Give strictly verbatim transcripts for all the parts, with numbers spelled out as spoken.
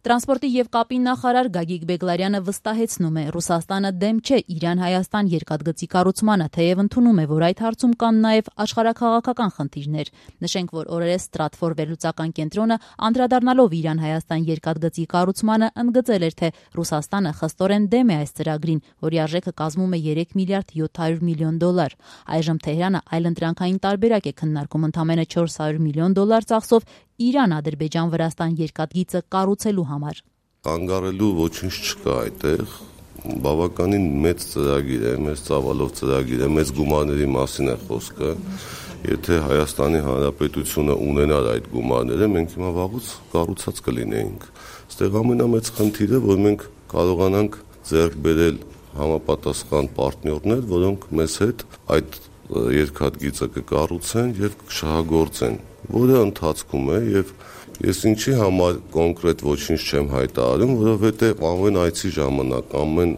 Տրանսպորտի և կապի նախարար Գագիկ Բեգլարյանը վստահեցնում է, Ռուսաստանը դեմ չէ Իրան-Հայաստան երկաթգծի կառուցմանը, թեև ընդունում է, որ այդ հարցում կան նաև աշխարհաքաղաքական խնդիրներ։ Նշենք, որ օրերս Stratfor վերլուծական կենտրոնը անդրադառնալով Իրան-Հայաստան երկաթգծի կառուցմանը ընդգծել էր, թե Ռուսաստանը խստորեն դեմ է այս ծրագրին, որի արժեքը կազմում է երեք միլիարդ յոթ հարյուր միլիոն դոլար։ Այժմ Թեհրանը այլընտրանքային տարբերակ է քննարկում ընդամենը չորս հարյուր միլիոն դոլար ծախսով Իրան-Ադրբեջան-Վրաստան երկաթգիծը կառուցելու համար։ Կանգարելու ոչինչ չկա այդտեղ, բավականին մեծ ծրագիր է, մեծ ծավալով ծրագիր է, մեծ գումարների մասին է խոսքը։ Եթե Հայաստանի Հանրապետությունը ունենար այդ գումարները, մենք հիմա վաղուց կառուցած կլինեինք։ Այստեղ ամենամեծ խնդիրը, որ մենք կարողանանք ձեռք բերել համապատասխան պարտներներ, որոնք մեզ հետ այդ երկաթգիծը կկառուցեն եւ կշահագործեն, որը ընթացքում է եւ ես ինչի համար կոնկրետ ոչինչ չեմ հայտարարում, որովհետեւ ամեն այցի ժամանակ, ամեն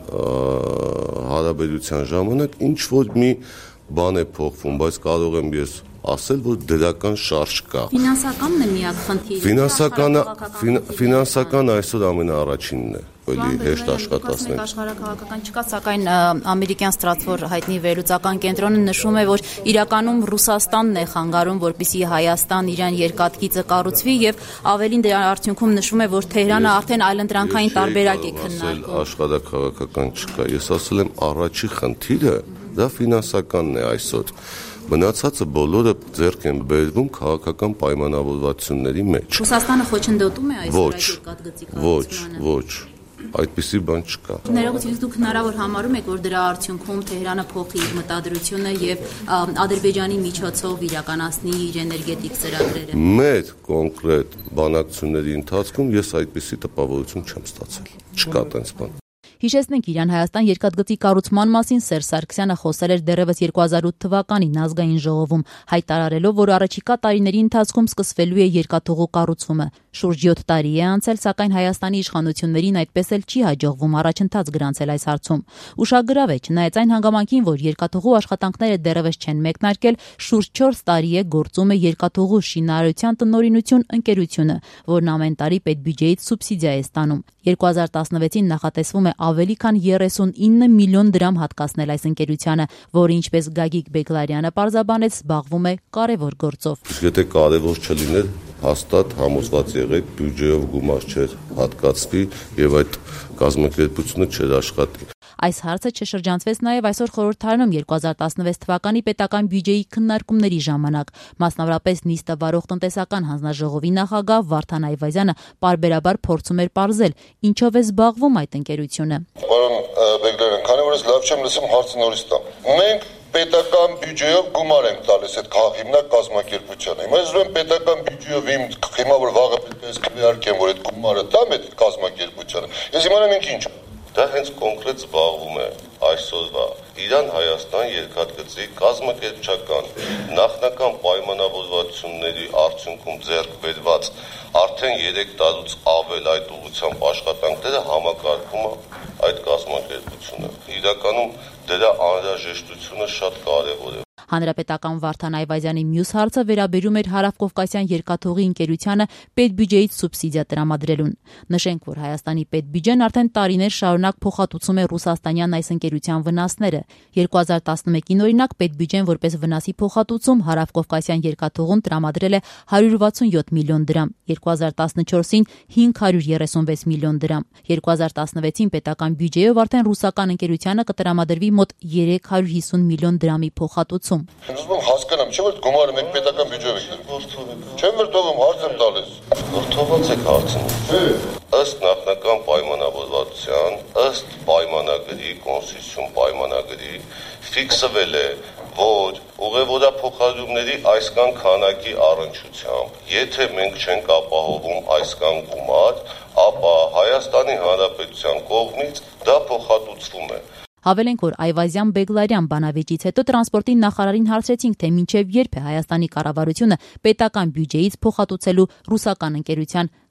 հարաբերության ժամանակ ինչ որ մի բան է փոխվում, բայց կարող եմ ես ասել, որ դրական շարժ կա։ Ֆինանսականն է միակ խնդիրը։ Ֆինանսականը ֆինանսական այսօր ամենաառաջինն է, ավելի հեշտ աշխատացնել։ Աշխարհաքաղաքական չկա, սակայն ամերիկյան Stratfor հայտնի վերլուծական կենտրոնը նշում է, որ իրականում Ռուսաստանն է խանգարում, որպեսզի Հայաստան-Իրան երկաթգիծը կառուցվի եւ ավելին դրա արդյունքում նշում է, որ Թեհրանը արդեն այլընտրանքային տարբերակ է քննարկում։ Աշխարհաքաղաքական չկա։ Ես ասել եմ, առաջի խնդիրը դա ֆինանսականն է այսօր։ Մնացածը բոլորը ձեռք են բերվում քաղաքական պայմանավորվածությունների մեջ։ Ռուսաստանը խոչընդոտում է այս երկաթգծի Ոչ, կառուցմանը։ ոչ, այդպիսի բան չկա։ Ներողություն, դուք հնարավոր համարում եք, որ դրա արդյունքում Թեհրանը փոխի իր մտադրությունը եւ Ադրբեջանի միջոցով իրականացնի իր էներգետիկ ծրագրերը։ Մեր կոնկրետ բանակցությունների ընթացքում ես այդպիսի տպավորություն չեմ ստացել։ Չկա այդպես բան։ Հիշեցնենք, Իրան-Հայաստան երկաթգծի կառուցման մասին Սերժ Սարգսյանը խոսել էր դեռևս երկու հազար ութ թվականին ազգային ժողովում, հայտարարելով, որ առաջիկա տարիների ընթացքում սկսվելու է երկաթուղու կառուցումը։ Շուրջ յոթ տարի է անցել, սակայն Հայաստանի իշխանություններին այդպես էլ չի հաջողվում առաջընթաց գրանցել այս հարցում։ Ուշագրավ է, չնայած այն հանգամանքին, որ երկաթուղու աշխատանքները դեռևս չեն մեկնարկել, շուրջ չորս տարի է գործում է երկաթուղու շինարարության տնօրինություն ընկերությունը, որն ամեն տարի պետբյուջեից սուբսիդիա է ստանում։ երկու հազար տասնվեցին նախատեսվում է ավելի քան երեսունինը միլիոն դրամ հատկացնել այս ընկերությանը, որը ինչպես Գագիկ Բեգլարյանը պարզաբանեց, զբաղվում է կարևոր գործով։ Եթե կարևոր չլիներ, հաստատ համոզված եղեք, բյուջեով գումար չէր հատկացվի եւ այդ կազմակերպությունը չէր աշխատի։ Այս հարցը չշրջանցվեց նաև այսօր խորհրդարանում երկու հազար տասնվեց թվականի պետական բյուջեի քննարկումների ժամանակ։ Մասնավորապես նիստը վարող տնտեսական հանձնաժողովի նախագահ Վարդան Այվազյանը պարբերաբար փորձում էր պարզել, ինչով է զբաղվում այդ ընկերությունը։ Պարոն Բեգլարյան, քանի որ ես լավ չեմ լսում, հարցը նորից տամ։ Մենք պետական բյուջեով գումար ենք տալիս այդ հիմնակ կազմակերպությանը։ Հիմա ես ուզում եմ պետական բյուջեով իմ հիմա որ վաղը պետք է քվեարկեմ, որ այդ գումարը տամ այդ կազմակերպությանը։ Ես իմանամ ինքը ինչ։ Դա հենց կոնկրետ զբաղվում է այսօրվա Իրան-Հայաստան երկաթգծի կազմակերպչական նախնական պայմանավորվածությունների արդյունքում ձեռք բերված արդեն երեք տարուց ավել այդ ուղղությամբ աշխատանքները համակարգում է այդ կազմակերպությունը։ Իրականում դրա անհրաժեշտությունը շատ կարևոր է։ Հանրապետական Վարդան Այվազյանի մյուս հարցը վերաբերում էր Հարավկովկասյան երկաթուղի ընկերությանը պետբյուջեից սուբսիդիա տրամադրելուն։ Նշենք, որ Հայաստանի պետբյուջեն արդեն տարիներ շարունակ փոխհատուցում է ռուսաստանյան այս ընկերության վնասները։ երկու հազար տասնմեկին օրինակ պետբյուջեն որպես վնասի փոխհատուցում Հարավկովկասյան երկաթուղուն տրամադրել է հարյուր վաթսունյոթ միլիոն դրամ, երկու հազար տասնչորսին հինգ հարյուր երեսունվեց միլիոն դրամ, երկու հազար տասնվեցին պետական բյուջեով արդեն ռուսական ընկերությանը կտրամադրվի մոտ երեք հարյուր հիսուն միլիոն դրամի փոխհատուցում։ Ես ուզում հասկանամ, չէ՞ որ գումարը մենք պետական բյուջեով ենք դրում։ Չեմ վրդովում, հարց եմ տալիս։ Վրդոված եք հարցնում։ Ըստ նախնական պայմանավորվածության, ըստ պայմանագրի, կոնստիտուցիոն պայմանագրի ֆիքսվել է, որ ուղևորափոխադրումների այսքան քանակի առնչությամբ, եթե մենք չենք ապահովում այսքան գումար, ապա Հայաստանի Հանրապետության կողմից դա փոխհատուցվում է։ Հավելենք, որ Այվազյան Բեգլարյան բանավեճից հետո տրանսպորտի նախարարին հարցրեցինք, թե մինչև երբ է Հայաստանի կառավարությունը պետական բյուջեից փոխհատուցելու ռուսական ընկերության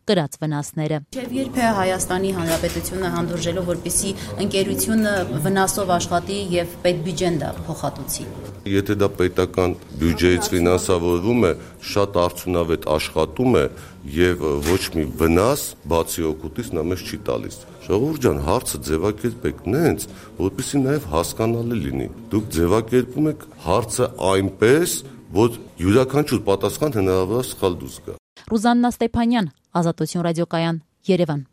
կրած վնասները։ Եվ երբ է Հայաստանի Հանրապետությունը հանդուրժելով, որպեսզի ընկերությունը վնասով աշխատի եւ պետբյուջեն դա փոխհատուցի։ Եթե դա պետական բյուջեից ֆինանսավորվում է, շատ արդյունավետ աշխատում է եւ ոչ մի վնաս բացի օգուտից նա մեզ չի տալիս։ Ժողովուրդ ջան, հարցը ձևակերպեք նենց, որպեսզի նաեւ հասկանալի լինի։ Դուք ձևակերպում եք հարցը այնպես, որ յուրաքանչյուր պատասխան հնարավոր է սխալ դուրս գա։ Ռուզաննա Ստեփանյան, Ազատություն ռադիոկայան, Երևան։